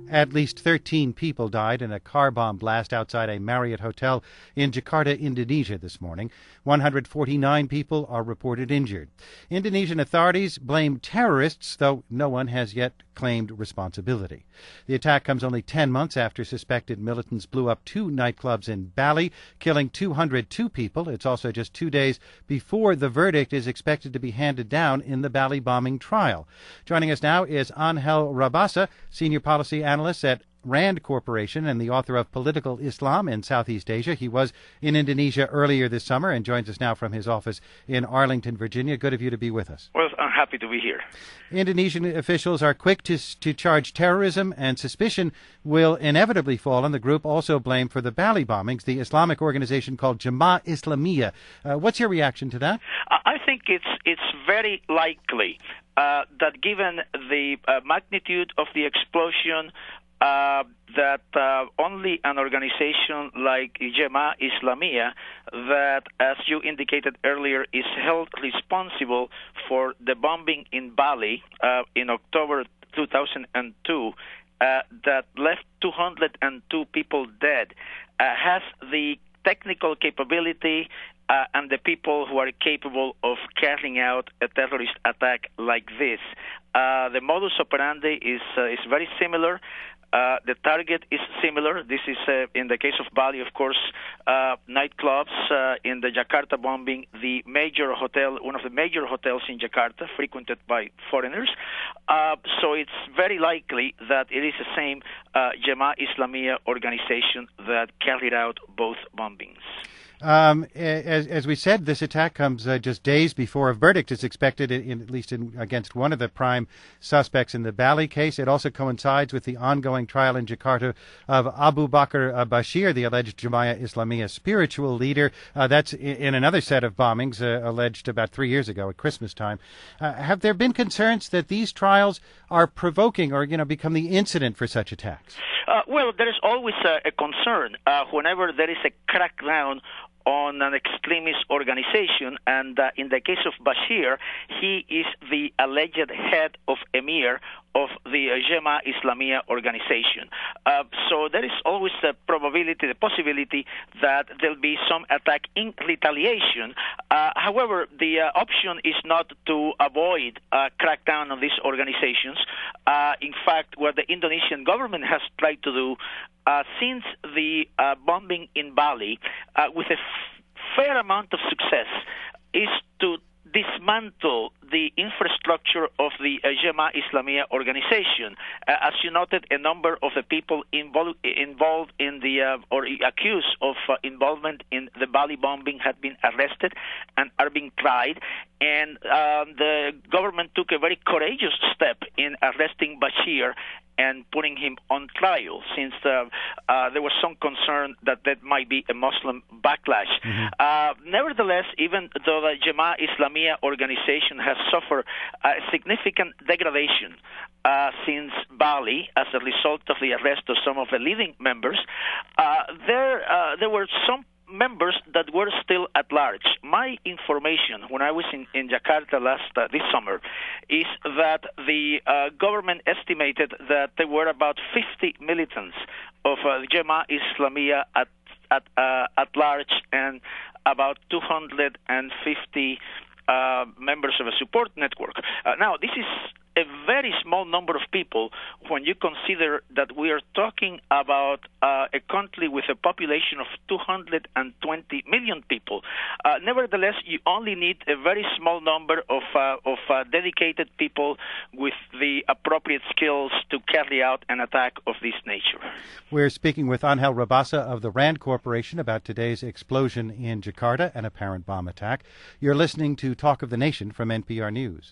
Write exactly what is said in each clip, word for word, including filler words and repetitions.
At least thirteen people died in a car bomb blast outside a Marriott hotel in Jakarta, Indonesia this morning. one hundred forty-nine people are reported injured. Indonesian authorities blame terrorists, though no one has yet claimed responsibility. The attack comes only ten months after suspected militants blew up two nightclubs in Bali, killing two hundred two people. It's also just two days before the verdict is expected to be handed down in the Bali bombing trial. Joining us now is Angel Rabasa, senior policy analyst at Rand Corporation and the author of Political Islam in Southeast Asia. He was in Indonesia earlier this summer and joins us now from his office in Arlington, Virginia. Good of you to be with us. Well, I'm happy to be here. Indonesian officials are quick to to charge terrorism, and suspicion will inevitably fall on the group also blamed for the Bali bombings, the Islamic organization called Jemaah Islamiyah. Uh, what's your reaction to that? I think it's it's very likely uh, that given the uh, magnitude of the explosion, Uh, that uh, only an organization like Jemaah Islamiyah, that, as you indicated earlier, is held responsible for the bombing in Bali uh, in October two thousand two, uh, that left two hundred two people dead, uh, has the technical capability uh, and the people who are capable of carrying out a terrorist attack like this. Uh, the modus operandi is uh, is very similar. Uh, the target is similar. This is, uh, in the case of Bali, of course, uh, nightclubs. Uh, in the Jakarta bombing, the major hotel, one of the major hotels in Jakarta, frequented by foreigners. Uh, so it's very likely that it is the same uh, Jemaah Islamiyah organization that carried out both bombings. Um, as, as we said, this attack comes uh, just days before a verdict is expected, in, in, at least in, against one of the prime suspects in the Bali case. It also coincides with the ongoing trial in Jakarta of Abu Bakr uh, Bashir, the alleged Jemaah Islamiyah spiritual leader. Uh, that's in, in another set of bombings uh, alleged about three years ago at Christmas time. Uh, have there been concerns that these trials are provoking or, you know, become the incident for such attacks? Uh, well, there is always a, a concern uh, whenever there is a crackdown on an extremist organization, and uh, in the case of Bashir, he is the alleged head of emir of the uh, Jemaah Islamiyah organization. Uh, so there is always the probability, the possibility that there'll be some attack in retaliation. Uh, however, the uh, option is not to avoid a crackdown on these organizations. Uh, in fact, what the Indonesian government has tried to do uh, since the uh, bombing in Bali, uh, with a f- fair amount of success, is to dismantle the infrastructure of the uh, Jemaah Islamiyah organization. Uh, as you noted, a number of the people invol- involved in the, uh, or accused of uh, involvement in the Bali bombing had been arrested and are being tried. And uh, the government took a very courageous step in arresting Bashir and putting him on trial, since uh, uh, there was some concern that that might be a Muslim backlash. Mm-hmm. Uh, nevertheless, even though the Jemaah Islamiyah organization has suffered a significant degradation uh, since Bali as a result of the arrest of some of the leading members, uh, there uh, there were some members that were still at large. My information when I was in, in Jakarta last uh, this summer is that the uh, government estimated that there were about fifty militants of uh, Jemaah Islamiyah at at uh, at large, and about two hundred fifty uh, members of a support network. Uh, now, this is a very small number of people when you consider that we are talking about uh, a country with a population of two hundred twenty million people. Uh, nevertheless, you only need a very small number of uh, of uh, dedicated people with the appropriate skills to carry out an attack of this nature. We're speaking with Angel Rabasa of the Rand Corporation about today's explosion in Jakarta, an apparent bomb attack. You're listening to Talk of the Nation from N P R News.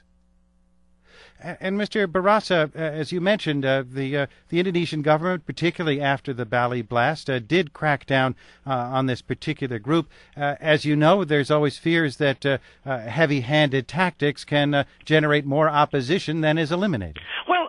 And Mister Barasa, uh, as you mentioned, uh, the uh, the Indonesian government, particularly after the Bali blast, uh, did crack down uh, on this particular group. Uh, as you know, there's always fears that uh, uh, heavy-handed tactics can uh, generate more opposition than is eliminated. Well,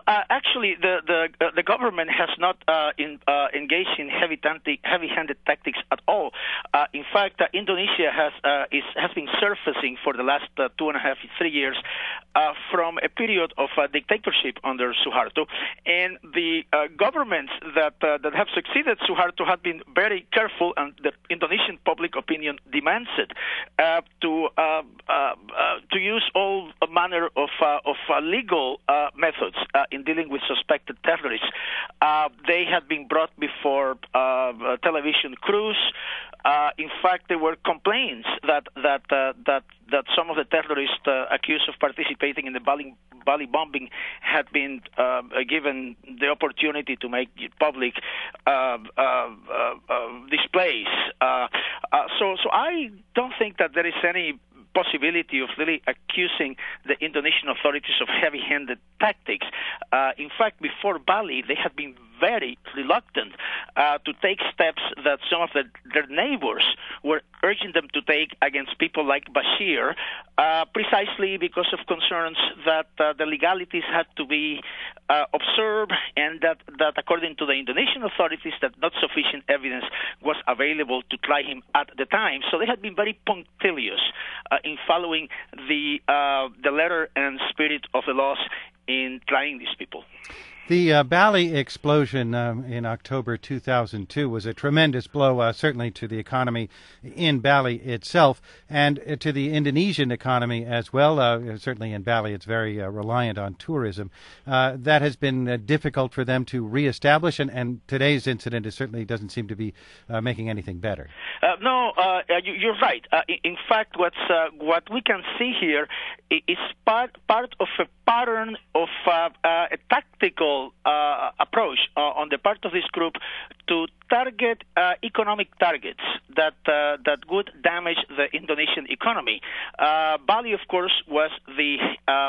uh, actually, the the uh, the government has not uh, in, uh, engaged in heavy tanti- heavy-handed tactics at all. Uh, in fact, uh, Indonesia has uh, is has been surfacing for the last uh, two and a half, three years uh, from a period of uh, dictatorship under Suharto, and the uh, governments that uh, that have succeeded Suharto have been very careful, and the Indonesian public opinion demands it uh, to uh, uh, uh, to use all manner of uh, of uh, legal uh, methods uh, in dealing with suspected terrorists. Uh, they had been brought before uh, television crews. Uh, in fact, there were complaints that that uh, that that some of the terrorists uh, accused of participating in the Bali, Bali bombing had been uh, given the opportunity to make public uh, uh, uh, uh, displays. Uh, uh, so, so I don't think that there is any possibility of really accusing the Indonesian authorities of heavy-handed tactics. Uh, in fact, before Bali, they had been very reluctant uh, to take steps that some of the, their neighbors were urging them to take against people like Bashir, uh, precisely because of concerns that uh, the legalities had to be uh, observed, and that, that according to the Indonesian authorities, that not sufficient evidence was available to try him at the time. So they had been very punctilious uh, in following the uh, the letter and spirit of the laws in trying these people. The uh, Bali explosion um, in October two thousand two was a tremendous blow, uh, certainly to the economy in Bali itself, and uh, to the Indonesian economy as well. Uh, certainly in Bali, it's very uh, reliant on tourism. Uh, that has been uh, difficult for them to reestablish, and, and today's incident is certainly doesn't seem to be uh, making anything better. Uh, no, uh, you, you're right. Uh, in, in fact, what's uh, what we can see here is part part of a pattern of uh, uh, a tactical Uh, approach uh, on the part of this group to target uh, economic targets that uh, that would damage the Indonesian economy. Uh, Bali, of course, was the uh,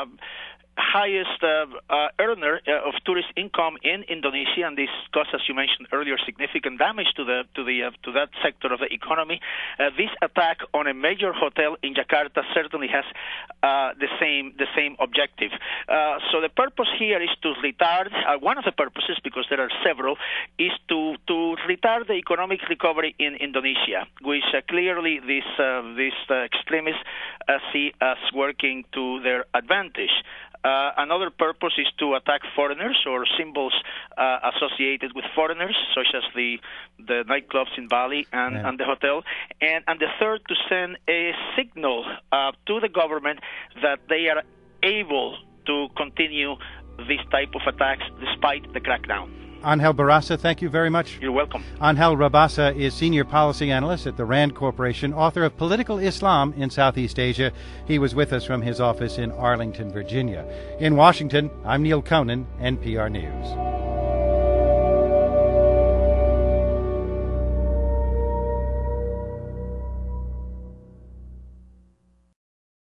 highest uh, uh, earner uh, of tourist income in Indonesia, and this caused, as you mentioned earlier, significant damage to the to the uh, to that sector of the economy. Uh, this attack on a major hotel in Jakarta certainly has uh, the same the same objective. Uh, so the purpose here is to retard. Uh, one of the purposes, because there are several, is to to retard the economic recovery in Indonesia, which uh, clearly these uh, these uh, extremists uh, see as working to their advantage. Uh, another purpose is to attack foreigners or symbols uh, associated with foreigners, such as the the nightclubs in Bali and, yeah. and the hotel. And, and the third, to send a signal uh, to the government that they are able to continue this type of attacks despite the crackdown. Angel Barraza, thank you very much. You're welcome. Angel Barraza is Senior Policy Analyst at the RAND Corporation, author of Political Islam in Southeast Asia. He was with us from his office in Arlington, Virginia. In Washington, I'm Neil Conan, N P R News.